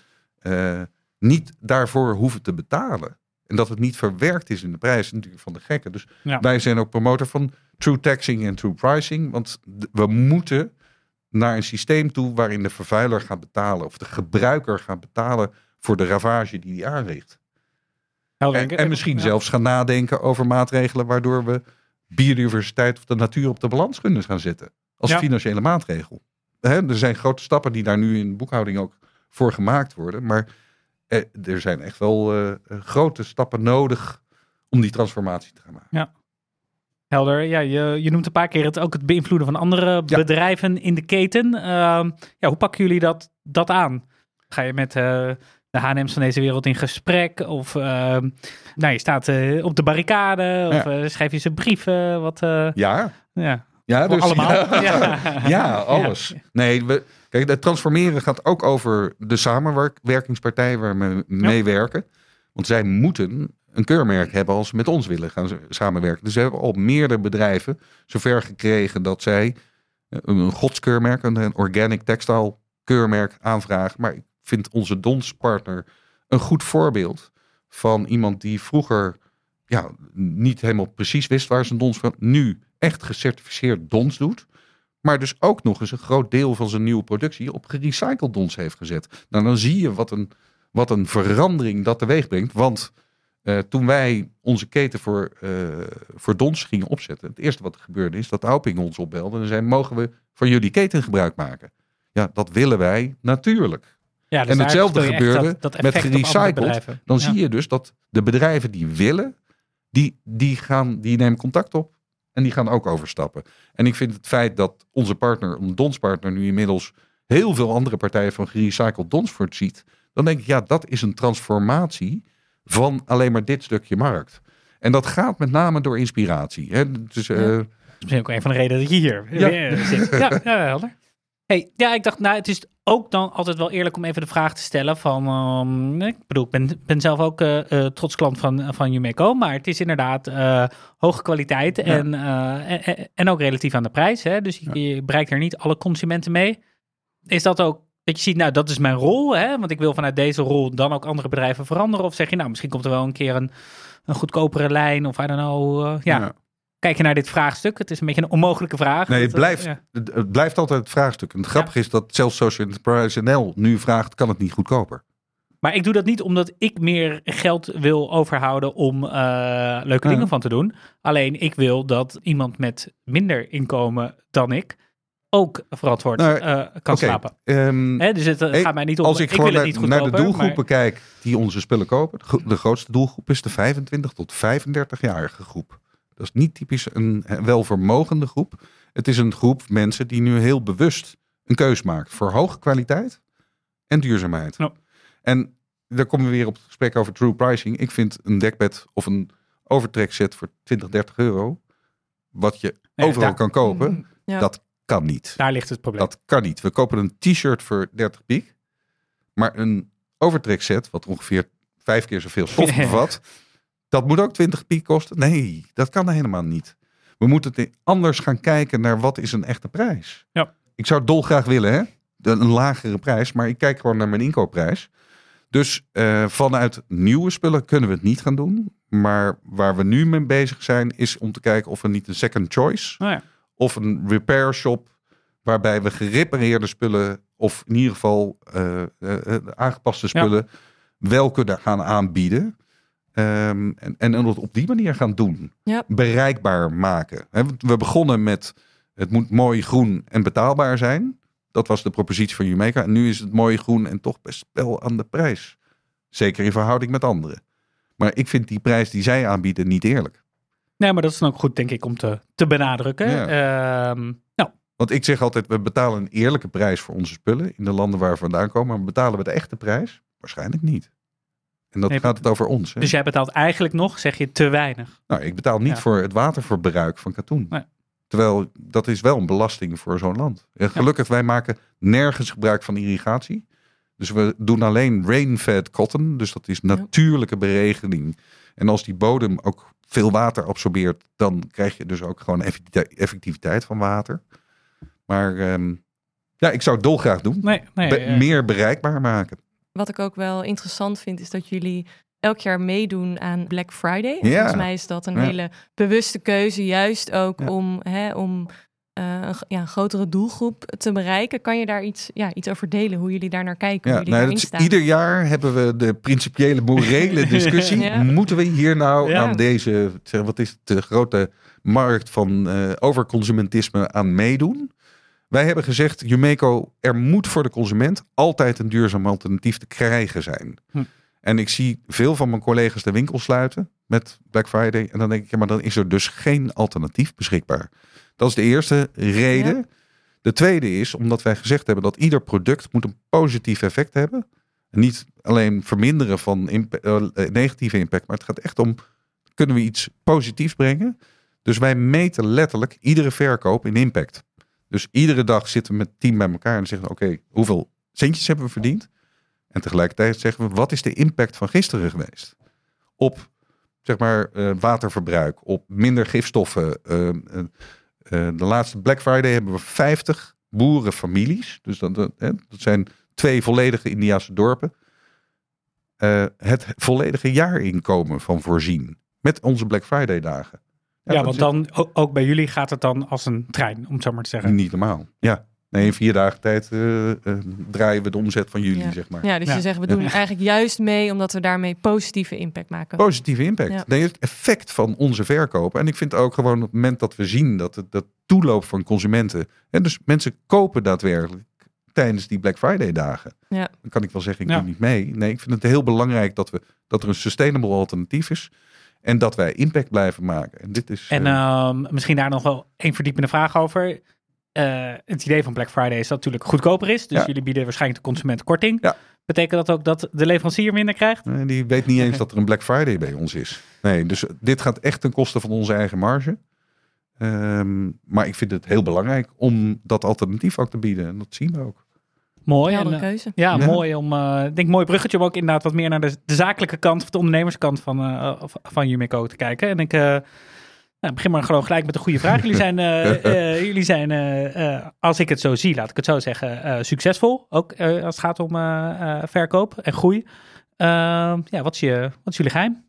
niet daarvoor hoeven te betalen. En dat het niet verwerkt is in de prijs natuurlijk van de gekken. Dus wij zijn ook promotor van true taxing en true pricing. Want we moeten naar een systeem toe waarin de vervuiler gaat betalen. Of de gebruiker gaat betalen voor de ravage die hij aanricht. En misschien zelfs gaan nadenken over maatregelen waardoor we biodiversiteit of de natuur op de balans kunnen gaan zetten. Als financiële maatregel. Er zijn grote stappen die daar nu in de boekhouding ook voor gemaakt worden. Maar er zijn echt wel grote stappen nodig om die transformatie te gaan maken. Ja. Helder. Ja, je noemt een paar keer het beïnvloeden van andere bedrijven in de keten. Hoe pakken jullie dat aan? Ga je met de H&M's van deze wereld in gesprek. Of je staat op de barricade. Of schrijf je ze brieven. Ja, dus allemaal. Ja, alles. Ja. Nee, kijk, het transformeren gaat ook over de samenwerkingspartijen waar we mee werken. Want zij moeten een keurmerk hebben als ze met ons willen gaan samenwerken. Dus we hebben al meerdere bedrijven zover gekregen dat zij een godskeurmerk, een organic textile keurmerk aanvragen. Maar ik vind onze donspartner een goed voorbeeld van iemand die vroeger niet helemaal precies wist waar zijn dons van nu echt gecertificeerd dons doet. Maar dus ook nog eens een groot deel van zijn nieuwe productie op gerecycled dons heeft gezet. Nou, dan zie je wat een verandering dat teweeg brengt. Want toen wij onze keten voor dons gingen opzetten. Het eerste wat er gebeurde is dat Auping ons opbelde. En zei, mogen we van jullie keten gebruik maken? Ja, dat willen wij natuurlijk. Ja, dus en hetzelfde gebeurde dat met gerecycled. Dan zie je dus dat de bedrijven die willen, die nemen contact op. En die gaan ook overstappen. En ik vind het feit dat onze donspartner nu inmiddels heel veel andere partijen van gerecycled dons voorziet. Dan denk ik, dat is een transformatie van alleen maar dit stukje markt. En dat gaat met name door inspiratie. Hè? Dus, dat is misschien ook een van de redenen dat je hier zit. Ja, helder. Hey, ik dacht, het is ook dan altijd wel eerlijk om even de vraag te stellen van, ik ben zelf ook trots klant van Umeco, maar het is inderdaad hoge kwaliteit en ook relatief aan de prijs. Hè? Dus je bereikt er niet alle consumenten mee. Is dat ook dat je ziet, dat is mijn rol, hè? Want ik wil vanuit deze rol dan ook andere bedrijven veranderen? Of zeg je, misschien komt er wel een keer een goedkopere lijn of I don't know, Kijk je naar dit vraagstuk? Het is een beetje een onmogelijke vraag. Nee, het blijft altijd het vraagstuk. En het grappige is dat zelfs Social Enterprise NL nu vraagt, kan het niet goedkoper? Maar ik doe dat niet omdat ik meer geld wil overhouden om leuke dingen van te doen. Alleen ik wil dat iemand met minder inkomen dan ik ook verantwoord kan slapen. Dus het gaat mij niet om. Als ik gewoon naar de doelgroepen kijk die onze spullen kopen. De grootste doelgroep is de 25 tot 35-jarige groep. Dat is niet typisch een welvermogende groep. Het is een groep mensen die nu heel bewust een keus maakt voor hoge kwaliteit en duurzaamheid. Ja. En daar komen we weer op het gesprek over true pricing. Ik vind een dekbed of een overtrekset voor 20, 30 euro, wat je overal kan kopen, dat kan niet. Daar ligt het probleem. Dat kan niet. We kopen een t-shirt voor 30 piek, maar een overtrekset, wat ongeveer 5 keer zoveel stof bevat, dat moet ook 20 piek kosten? Nee, dat kan helemaal niet. We moeten anders gaan kijken naar wat is een echte prijs. Ja. Ik zou het dolgraag willen, een lagere prijs, maar ik kijk gewoon naar mijn inkoopprijs. Dus vanuit nieuwe spullen kunnen we het niet gaan doen. Maar waar we nu mee bezig zijn, is om te kijken of we niet een second choice of een repair shop, waarbij we gerepareerde spullen of in ieder geval aangepaste spullen wel kunnen gaan aanbieden. En het op die manier gaan doen. Ja. Bereikbaar maken. We begonnen met het moet mooi, groen en betaalbaar zijn. Dat was de propositie van Umeco. En nu is het mooi, groen en toch best wel aan de prijs. Zeker in verhouding met anderen. Maar ik vind die prijs die zij aanbieden niet eerlijk. Nee, maar dat is dan ook goed, denk ik, om te benadrukken. Ja. Want ik zeg altijd, we betalen een eerlijke prijs voor onze spullen in de landen waar we vandaan komen. Maar betalen we de echte prijs? Waarschijnlijk niet. En dat gaat het over ons. Hè? Dus jij betaalt eigenlijk nog, zeg je, te weinig? Nou, ik betaal niet voor het waterverbruik van katoen. Nee. Terwijl, dat is wel een belasting voor zo'n land. En gelukkig, wij maken nergens gebruik van irrigatie. Dus we doen alleen rain-fed cotton. Dus dat is natuurlijke beregening. En als die bodem ook veel water absorbeert, dan krijg je dus ook gewoon effectiviteit van water. Maar ik zou het dolgraag doen. Meer bereikbaar maken. Wat ik ook wel interessant vind, is dat jullie elk jaar meedoen aan Black Friday. En volgens mij is dat een hele bewuste keuze, juist ook om een grotere doelgroep te bereiken. Kan je daar iets over delen, hoe jullie daar naar kijken? Hoe jullie daarin staan? Ieder jaar hebben we de principiële morele discussie. Moeten we hier aan deze, wat is het, de grote markt van overconsumentisme aan meedoen? Wij hebben gezegd, Umeco, er moet voor de consument altijd een duurzaam alternatief te krijgen zijn. En ik zie veel van mijn collega's de winkel sluiten met Black Friday. En dan denk ik, maar dan is er dus geen alternatief beschikbaar. Dat is de eerste reden. Ja. De tweede is, omdat wij gezegd hebben dat ieder product moet een positief effect hebben. Niet alleen verminderen van negatieve impact, maar het gaat echt om, kunnen we iets positiefs brengen? Dus wij meten letterlijk iedere verkoop in impact. Dus iedere dag zitten we met het team bij elkaar en zeggen, oké, hoeveel centjes hebben we verdiend? En tegelijkertijd zeggen we, wat is de impact van gisteren geweest? Op, zeg maar, waterverbruik, op minder gifstoffen. De laatste Black Friday hebben we 50 boerenfamilies. Dus dat zijn 2 volledige Indiase dorpen. Het volledige jaarinkomen van voorzien. Met onze Black Friday dagen. Ja, want dan ook bij jullie gaat het dan als een trein, om het zo maar te zeggen. Niet normaal, ja. Nee, in 4 dagen tijd draaien we de omzet van jullie, zeg maar. Ja, dus je zegt, we doen eigenlijk juist mee omdat we daarmee positieve impact maken. Positieve impact. Ja. Nee, het effect van onze verkopen. En ik vind ook gewoon op het moment dat we zien dat het toeloopt van consumenten. En dus mensen kopen daadwerkelijk tijdens die Black Friday dagen. Ja. Dan kan ik wel zeggen, ik doe niet mee. Nee, ik vind het heel belangrijk dat er een sustainable alternatief is. En dat wij impact blijven maken. En dit is. En misschien daar nog wel 1 verdiepende vraag over. Het idee van Black Friday is dat het natuurlijk goedkoper is. Dus jullie bieden waarschijnlijk de consument korting. Ja. Betekent dat ook dat de leverancier minder krijgt? Nee, die weet niet eens dat er een Black Friday bij ons is. Nee, dus dit gaat echt ten koste van onze eigen marge. Maar ik vind het heel belangrijk om dat alternatief ook te bieden. En dat zien we ook. Mooi. Keuze. Ja, mooi om. Denk mooi bruggetje om ook inderdaad wat meer naar de zakelijke kant, of de ondernemerskant van Umico te kijken. En ik begin maar gewoon gelijk met een goede vraag. Jullie zijn, als ik het zo zie, laat ik het zo zeggen, succesvol. Ook als het gaat om verkoop en groei. Wat is jullie geheim?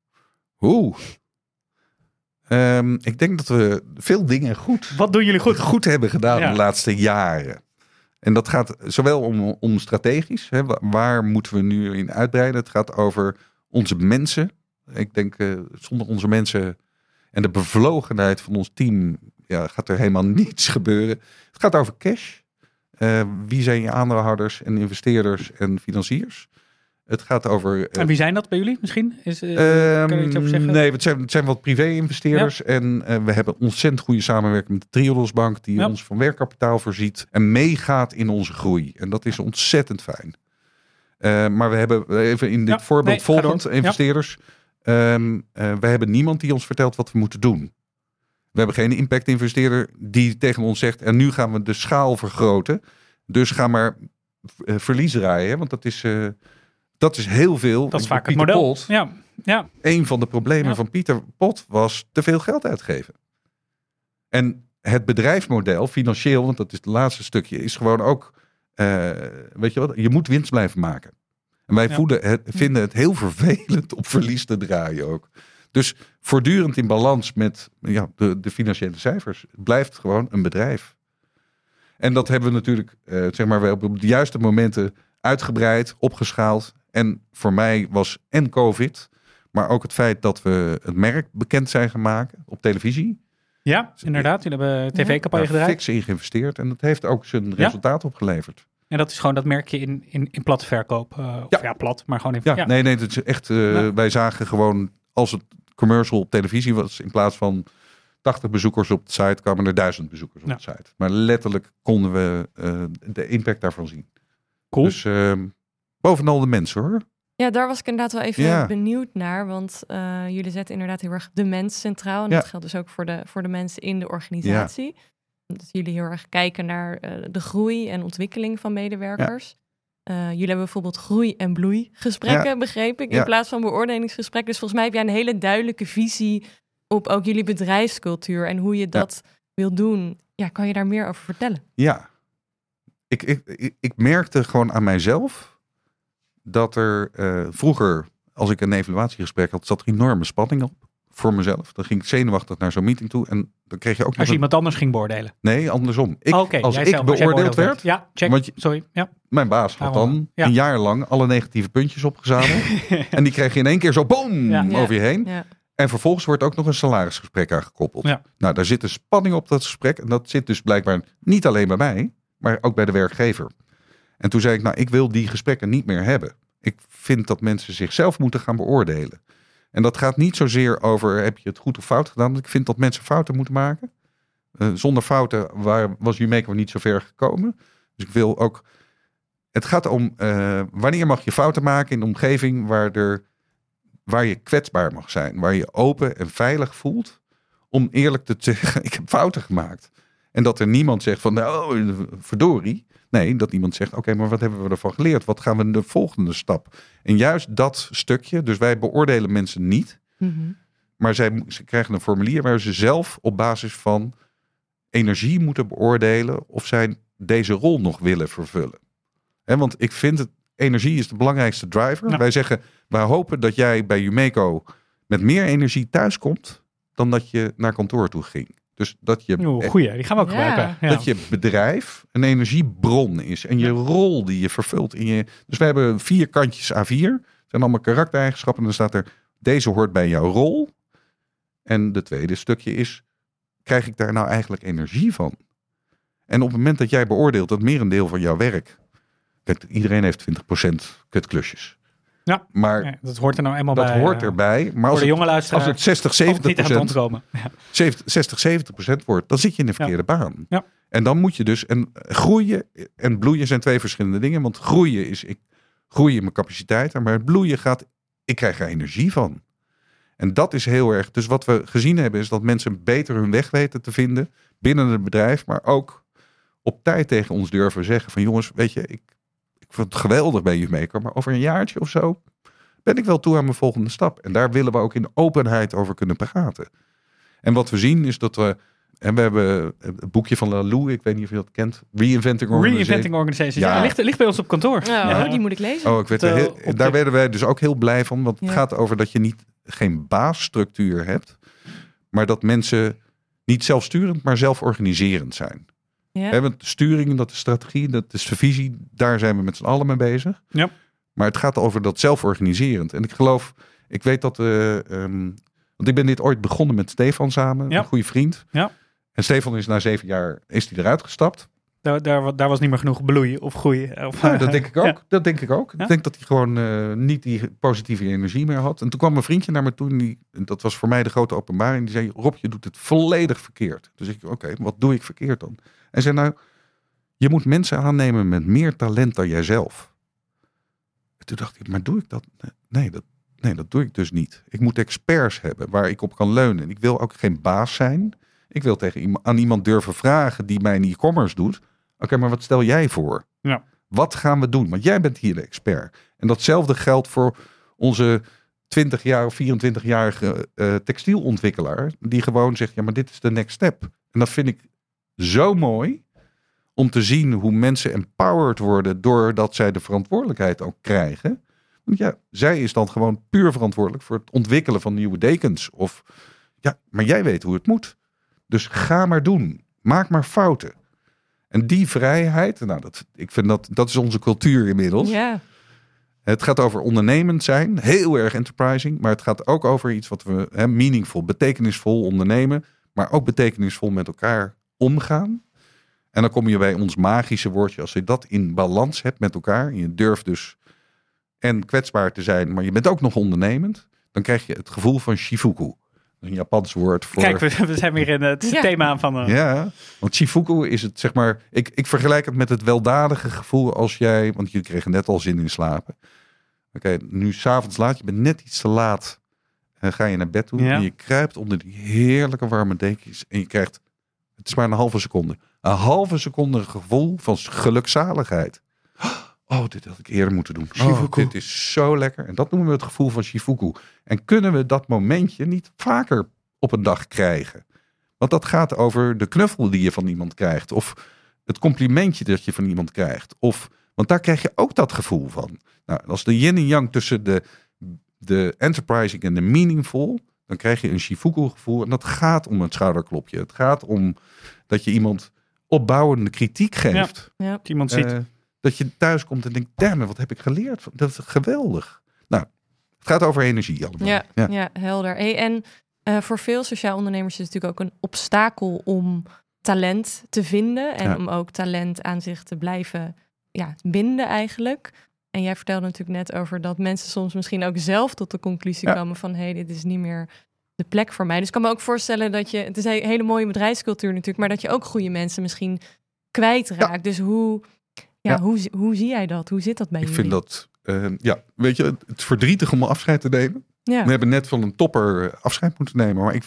Ik denk dat we veel dingen goed. Wat doen jullie goed hebben gedaan de laatste jaren. En dat gaat zowel om strategisch. Hè, waar moeten we nu in uitbreiden? Het gaat over onze mensen. Ik denk zonder onze mensen en de bevlogenheid van ons team gaat er helemaal niets gebeuren. Het gaat over cash. Wie zijn je aandeelhouders en investeerders en financiers? Het gaat over. En wie zijn dat bij jullie misschien? Kan je iets over zeggen? Nee, het zijn wat privé-investeerders. Ja. En we hebben ontzettend goede samenwerking met de Triodos Bank, die ons van werkkapitaal voorziet en meegaat in onze groei. En dat is ontzettend fijn. Maar we hebben even in dit voorbeeld Volvant, investeerders. We hebben niemand die ons vertelt wat we moeten doen. We hebben geen impact-investeerder die tegen ons zegt, en nu gaan we de schaal vergroten. Dus ga maar verlies draaien, want dat is heel veel. Dat is vaak het model. Pot, een van de problemen van Pieter Pot was te veel geld uitgeven. En het bedrijfsmodel, financieel, want dat is het laatste stukje, is gewoon ook, weet je wat, je moet winst blijven maken. En wij vinden het heel vervelend om verlies te draaien ook. Dus voortdurend in balans met de financiële cijfers. Het blijft gewoon een bedrijf. En dat hebben we natuurlijk, we hebben op de juiste momenten uitgebreid, opgeschaald. En voor mij was en COVID, maar ook het feit dat we het merk bekend zijn gemaakt op televisie. Ja, inderdaad. Jullie hebben een tv-campagne gedraaid. Fix in geïnvesteerd en dat heeft ook zijn resultaat opgeleverd. En dat is gewoon, dat merk je in platte verkoop. Plat, maar gewoon in... Nee, dat is echt... Wij zagen gewoon, als het commercial op televisie was, in plaats van 80 bezoekers op de site, kwamen er 1000 bezoekers op de site. Maar letterlijk konden we de impact daarvan zien. Cool. Dus bovenal de mensen, hoor. Ja, daar was ik inderdaad wel even benieuwd naar. Want jullie zetten inderdaad heel erg de mens centraal. En dat geldt dus ook voor de mensen in de organisatie. Ja. Dat jullie heel erg kijken naar de groei en ontwikkeling van medewerkers. Jullie hebben bijvoorbeeld groei- en bloeigesprekken, begreep ik, in plaats van beoordelingsgesprekken. Dus volgens mij heb jij een hele duidelijke visie op ook jullie bedrijfscultuur en hoe je dat wil doen. Ja, kan je daar meer over vertellen? Ja, ik merkte gewoon aan mijzelf dat er vroeger, als ik een evaluatiegesprek had, zat er enorme spanning op voor mezelf. Dan ging ik zenuwachtig naar zo'n meeting toe en dan kreeg je ook als je iemand anders ging beoordelen? Nee, andersom. Als ik beoordeeld werd, mijn baas had dan een jaar lang alle negatieve puntjes opgezameld en die kreeg je in één keer zo boom over je heen. Ja. En vervolgens wordt ook nog een salarisgesprek aangekoppeld. Ja. Nou, daar zit een spanning op dat gesprek en dat zit dus blijkbaar niet alleen bij mij, maar ook bij de werkgever. En toen zei ik, ik wil die gesprekken niet meer hebben. Ik vind dat mensen zichzelf moeten gaan beoordelen. En dat gaat niet zozeer over, heb je het goed of fout gedaan? Ik vind dat mensen fouten moeten maken. Zonder fouten was Umico niet zo ver gekomen. Dus ik wil ook Het gaat om wanneer mag je fouten maken in een omgeving waar je kwetsbaar mag zijn. Waar je open en veilig voelt om eerlijk te zeggen, ik heb fouten gemaakt. En dat er niemand zegt van, nou, verdorie. Nee, dat iemand zegt, oké, maar wat hebben we ervan geleerd? Wat gaan we de volgende stap? En juist dat stukje, dus wij beoordelen mensen niet. Mm-hmm. Maar ze krijgen een formulier waar ze zelf op basis van energie moeten beoordelen of zij deze rol nog willen vervullen. Want ik vind energie is de belangrijkste driver. Ja. Wij zeggen, wij hopen dat jij bij Umeco met meer energie thuiskomt dan dat je naar kantoor toe ging. Dus dat je... Goeie, die gaan we ook gebruiken. Ja. Dat je bedrijf een energiebron is. En je rol die je vervult in je... Dus we hebben 4 kantjes A4. Dat zijn allemaal karaktereigenschappen. En dan staat er, deze hoort bij jouw rol. En de tweede stukje is, krijg ik daar nou eigenlijk energie van? En op het moment dat jij beoordeelt dat merendeel van jouw werk... Kijk, iedereen heeft 20% kutklusjes. Ja, maar dat hoort er nou eenmaal bij. Dat hoort erbij. Maar als het 60-70% wordt, dan zit je in de verkeerde baan. Ja. En dan moet je dus... En groeien en bloeien zijn 2 verschillende dingen. Want groeien is, ik groei in mijn capaciteiten. Maar bloeien gaat, ik krijg er energie van. En dat is heel erg... Dus wat we gezien hebben is dat mensen beter hun weg weten te vinden binnen het bedrijf. Maar ook op tijd tegen ons durven zeggen van jongens, weet je, ik vind het geweldig bij Umeco, maar over een jaartje of zo ben ik wel toe aan mijn volgende stap. En daar willen we ook in openheid over kunnen praten. En wat we zien is dat we hebben het boekje van Lalou, ik weet niet of je dat kent, Reinventing Organization. Ja, ligt bij ons op kantoor. Die moet ik lezen. Oh, daar werden wij dus ook heel blij van, want het gaat over dat je geen baasstructuur hebt, maar dat mensen niet zelfsturend, maar zelforganiserend zijn. Ja. Want sturing, dat is strategie, dat is de visie. Daar zijn we met z'n allen mee bezig. Ja. Maar het gaat over dat zelforganiserend. En ik weet dat... want ik ben dit ooit begonnen met Stefan samen. Een goede vriend. Ja. En Stefan is na 7 jaar eruit gestapt. Daar was niet meer genoeg bloeien of groeien. Dat denk ik ook. Ja. Dat denk ik ook. Ja. Ik denk dat hij gewoon niet die positieve energie meer had. En toen kwam een vriendje naar me toe. En dat was voor mij de grote openbaring. Die zei, Rob, je doet het volledig verkeerd. Dus ik oké, wat doe ik verkeerd dan? En zei, nou, je moet mensen aannemen met meer talent dan jijzelf. En toen dacht ik, maar doe ik dat? Nee, dat doe ik dus niet. Ik moet experts hebben waar ik op kan leunen. Ik wil ook geen baas zijn. Ik wil aan iemand durven vragen die mijn e-commerce doet. Oké, maar wat stel jij voor? Ja. Wat gaan we doen? Want jij bent hier de expert. En datzelfde geldt voor onze 20 jaar of 24-jarige textielontwikkelaar. Die gewoon zegt, ja, maar dit is de next step. En dat vind ik zo mooi om te zien hoe mensen empowered worden doordat zij de verantwoordelijkheid ook krijgen. Want ja, zij is dan gewoon puur verantwoordelijk voor het ontwikkelen van nieuwe dekens. Of ja, maar jij weet hoe het moet. Dus ga maar doen. Maak maar fouten. En die vrijheid, nou, ik vind dat is onze cultuur inmiddels. Ja. Het gaat over ondernemend zijn, heel erg enterprising. Maar het gaat ook over iets wat we meaningful, betekenisvol ondernemen. Maar ook betekenisvol met elkaar omgaan. En dan kom je bij ons magische woordje. Als je dat in balans hebt met elkaar. En je durft dus en kwetsbaar te zijn. Maar je bent ook nog ondernemend. Dan krijg je het gevoel van shifuku. Een Japans woord voor... Kijk, we zijn weer in het thema van... Ja, want shifuku is het, zeg maar... Ik vergelijk het met het weldadige gevoel als jij... Want jullie kregen net al zin in slapen. Oké, nu 's avonds laat. Je bent net iets te laat. En ga je naar bed toe. Ja. En je kruipt onder die heerlijke warme dekens. En je krijgt... Het is maar een halve seconde. Een halve seconde gevoel van gelukzaligheid. Oh, dit had ik eerder moeten doen. Dit is zo lekker. En dat noemen we het gevoel van shifuku. En kunnen we dat momentje niet vaker op een dag krijgen? Want dat gaat over de knuffel die je van iemand krijgt. Of het complimentje dat je van iemand krijgt. Want daar krijg je ook dat gevoel van. Nou, als de yin en yang tussen de enterprising en de meaningful... dan krijg je een shifuku gevoel. En dat gaat om een schouderklopje. Het gaat om dat je iemand opbouwende kritiek geeft. Ja. Dat iemand ziet. Dat je thuis komt en denkt, damn, wat heb ik geleerd? Dat is geweldig. Nou, het gaat over energie allemaal. Ja, helder. En voor veel sociaal ondernemers is het natuurlijk ook een obstakel om talent te vinden. En om ook talent aan zich te blijven binden eigenlijk. En jij vertelde natuurlijk net over dat mensen soms misschien ook zelf tot de conclusie komen van... dit is niet meer de plek voor mij. Dus ik kan me ook voorstellen dat het is een hele mooie bedrijfscultuur natuurlijk... maar dat je ook goede mensen misschien kwijtraakt. Ja. Dus hoe Hoe zie jij dat? Hoe zit dat bij jullie? Ik vind dat, weet je, het is verdrietig om afscheid te nemen. Ja. We hebben net van een topper afscheid moeten nemen. Maar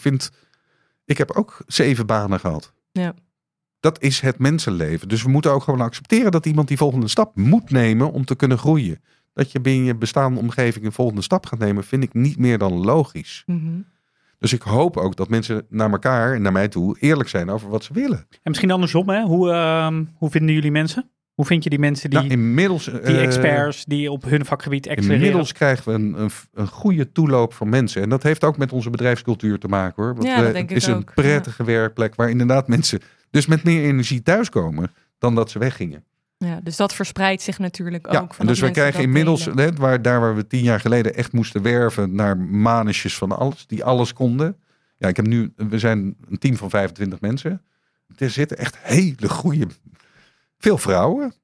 ik heb ook 7 banen gehad. Ja. Dat is het mensenleven. Dus we moeten ook gewoon accepteren dat iemand die volgende stap moet nemen om te kunnen groeien. Dat je binnen je bestaande omgeving een volgende stap gaat nemen, vind ik niet meer dan logisch. Mm-hmm. Dus ik hoop ook dat mensen naar elkaar en naar mij toe eerlijk zijn over wat ze willen. En misschien andersom, hè? Hoe vinden jullie mensen? Hoe vind je die mensen die experts die op hun vakgebied excelleren? Inmiddels krijgen we een goede toeloop van mensen. En dat heeft ook met onze bedrijfscultuur te maken, hoor. Want het is een prettige werkplek waar inderdaad mensen dus met meer energie thuiskomen dan dat ze weggingen. Ja, dus dat verspreidt zich natuurlijk ook. Dus we krijgen inmiddels, waar we 10 jaar geleden echt moesten werven naar manusjes van alles, die alles konden. Ja, we zijn een team van 25 mensen. Er zitten echt hele goede, veel vrouwen.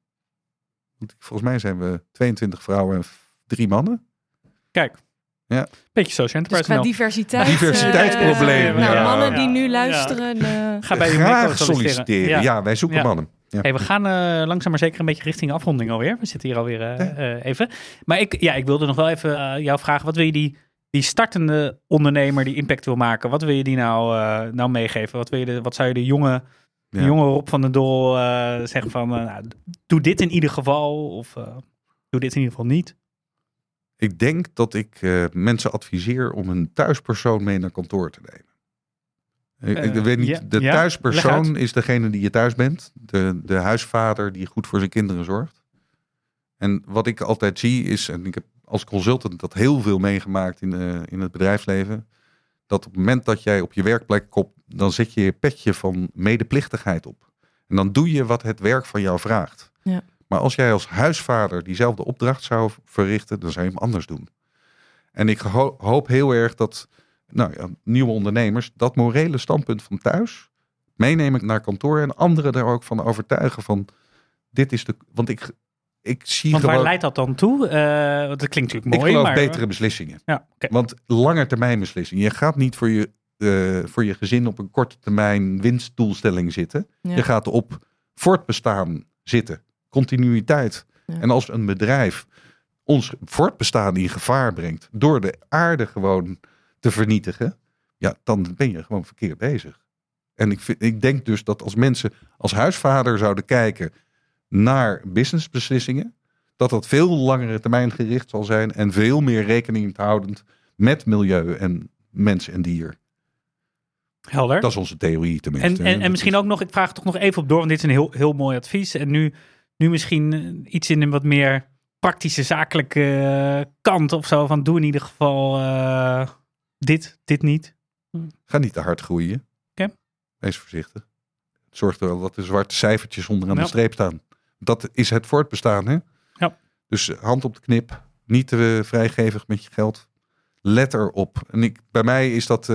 Volgens mij zijn we 22 vrouwen en 3 mannen. Kijk. Ja. Beetje Social Enterprise. Dus qua diversiteit. Diversiteitsprobleem. Mannen die nu luisteren. Ga bij graag solliciteren. Ja, wij zoeken mannen. Ja. Hey, we gaan langzaam maar zeker een beetje richting afronding alweer. We zitten hier alweer even. Maar ik wilde nog wel even jou vragen. Wat wil je die startende ondernemer die impact wil maken? Wat wil je die nou meegeven? Wat zou je de jonge Rob van der Doel zeggen van... doe dit in ieder geval of doe dit in ieder geval niet? Ik denk dat ik mensen adviseer om een thuispersoon mee naar kantoor te nemen. Ik weet niet, de thuispersoon is degene die je thuis bent. De huisvader die goed voor zijn kinderen zorgt. En wat ik altijd zie is, en ik heb als consultant dat heel veel meegemaakt in het bedrijfsleven, dat op het moment dat jij op je werkplek komt, dan zet je je petje van medeplichtigheid op. En dan doe je wat het werk van jou vraagt. Ja. Maar als jij als huisvader diezelfde opdracht zou verrichten, dan zou je hem anders doen. En ik hoop heel erg dat nieuwe ondernemers dat morele standpunt van thuis meenemen naar kantoor en anderen er ook van overtuigen van dit is want ik zie want gewoon... waar leidt dat dan toe? Dat klinkt natuurlijk mooi. Ik geloof betere beslissingen. Ja, okay. Want langetermijn beslissingen. Je gaat niet voor je gezin op een korte termijn winstdoelstelling zitten. Ja. Je gaat op voortbestaan zitten. Continuïteit. Ja. En als een bedrijf ons voortbestaan in gevaar brengt door de aarde gewoon te vernietigen, ja, dan ben je gewoon verkeerd bezig. En ik denk dus dat als mensen als huisvader zouden kijken naar businessbeslissingen, dat veel langere termijn gericht zal zijn en veel meer rekening houdend met milieu en mens en dier. Helder. Dat is onze theorie tenminste. En misschien ook nog, ik vraag toch nog even op door, want dit is een heel, heel mooi advies. En nu misschien iets in een wat meer praktische, zakelijke kant of zo. Van doe in ieder geval dit niet. Ga niet te hard groeien. Okay. Wees voorzichtig. Zorg er wel dat de zwarte cijfertjes onderaan de streep staan. Dat is het voortbestaan, hè? Ja. Dus hand op de knip. Niet te vrijgevig met je geld. Let erop. En bij mij is dat...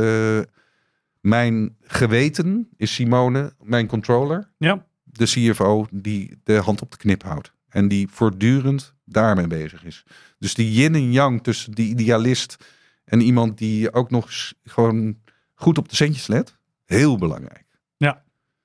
mijn geweten is Simone, mijn controller. Ja. De CFO die de hand op de knip houdt. En die voortdurend daarmee bezig is. Dus die yin en yang tussen die idealist en iemand die ook nog gewoon goed op de centjes let. Heel belangrijk. Ja.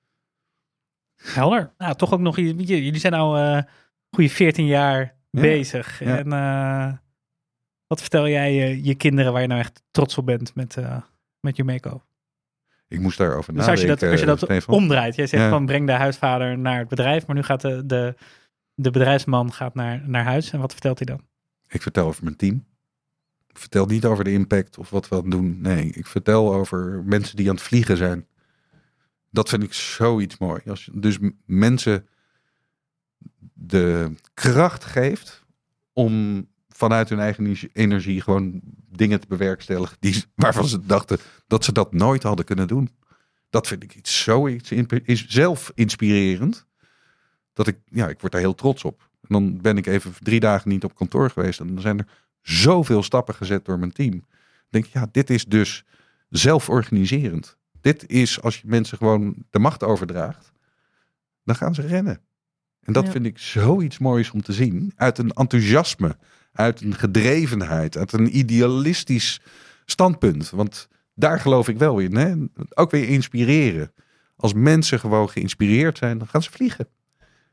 Helder. Nou, toch ook nog, jullie zijn nou goede 14 jaar bezig. Ja. En wat vertel jij je kinderen waar je nou echt trots op bent met Umeco? Ik moest daarover dus nadenken. als je dat omdraait. Jij zegt van breng de huisvader naar het bedrijf. Maar nu gaat de bedrijfsman gaat naar huis. En wat vertelt hij dan? Ik vertel over mijn team. Ik vertel niet over de impact of wat we aan het doen. Nee, ik vertel over mensen die aan het vliegen zijn. Dat vind ik zoiets mooi. Als je dus mensen de kracht geeft om vanuit hun eigen energie gewoon dingen te bewerkstelligen waarvan ze dachten dat ze dat nooit hadden kunnen doen. Dat vind ik is zelf inspirerend. Dat ik word daar heel trots op. En dan ben ik even 3 dagen niet op kantoor geweest. En dan zijn er zoveel stappen gezet door mijn team. Dan denk ik, dit is dus zelforganiserend. Dit is als je mensen gewoon de macht overdraagt, dan gaan ze rennen. En dat vind ik zoiets moois om te zien. Uit een enthousiasme, uit een gedrevenheid, uit een idealistisch standpunt. Want daar geloof ik wel in. Hè? Ook weer inspireren. Als mensen gewoon geïnspireerd zijn, dan gaan ze vliegen.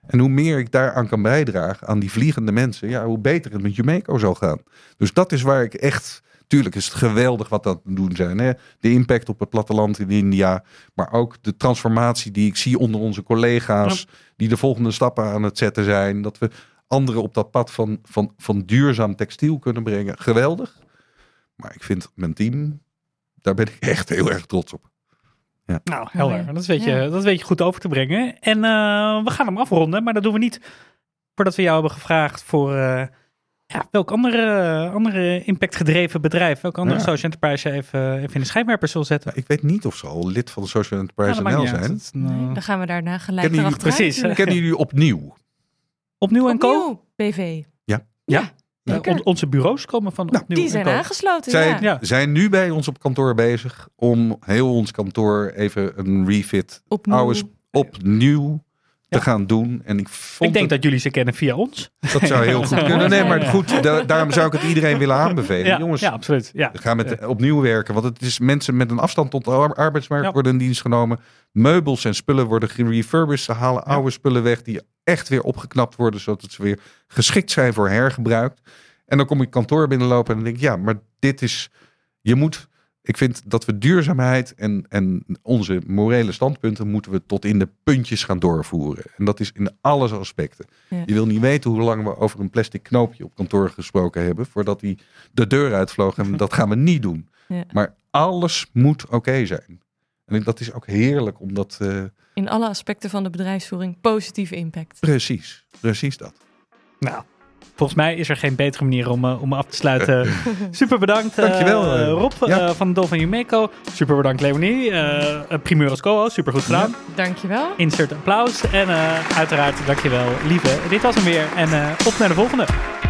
En hoe meer ik daaraan kan bijdragen, aan die vliegende mensen, hoe beter het met Umeco zal gaan. Dus dat is waar ik echt... Tuurlijk is het geweldig wat dat doen zijn. Hè? De impact op het platteland in India. Maar ook de transformatie die ik zie onder onze collega's. Die de volgende stappen aan het zetten zijn. Dat we anderen op dat pad van duurzaam textiel kunnen brengen. Geweldig. Maar ik vind mijn team, daar ben ik echt heel erg trots op. Ja. Nou, helder. Dat weet je goed over te brengen. En we gaan hem afronden. Maar dat doen we niet voordat we jou hebben gevraagd voor... welk andere impactgedreven bedrijf, welk andere social enterprise je even in de schijnwerpers zal zetten? Ik weet niet of ze al lid van de Social Enterprise NL zijn. Dan gaan we daarna gelijk erachteraan. Precies. Kennen jullie Opnieuw? Opnieuw en Co? BV. Ja. Onze bureaus komen van Opnieuw die zijn en Co. aangesloten, Zij zijn nu bij ons op kantoor bezig om heel ons kantoor even een refit opnieuw te gaan doen. En ik denk dat jullie ze kennen via ons. Dat zou heel goed kunnen. Nee, maar goed, daarom zou ik het iedereen willen aanbevelen. Jongens, absoluut. We gaan opnieuw werken. Want het is mensen met een afstand tot de arbeidsmarkt worden in dienst genomen. Meubels en spullen worden gerefurbished. Ze halen oude spullen weg die echt weer opgeknapt worden, zodat ze weer geschikt zijn voor hergebruik. En dan kom ik kantoor binnenlopen en dan denk ik, maar dit is... Ik vind dat we duurzaamheid en onze morele standpunten moeten we tot in de puntjes gaan doorvoeren. En dat is in alle aspecten. Ja. Je wil niet weten hoe lang we over een plastic knoopje op kantoor gesproken hebben voordat hij de deur uitvloog. En dat gaan we niet doen. Ja. Maar alles moet oké zijn. En dat is ook heerlijk omdat... in alle aspecten van de bedrijfsvoering positieve impact. Precies dat. Nou. Volgens mij is er geen betere manier om af te sluiten. Super bedankt. Dankjewel. Rob van Dol van Umeco. Super bedankt Leonie. Primeur als co-host. Super goed gedaan. Ja, dankjewel. Insert applaus. En uiteraard dankjewel Lieve. Dit was hem weer. En op naar de volgende.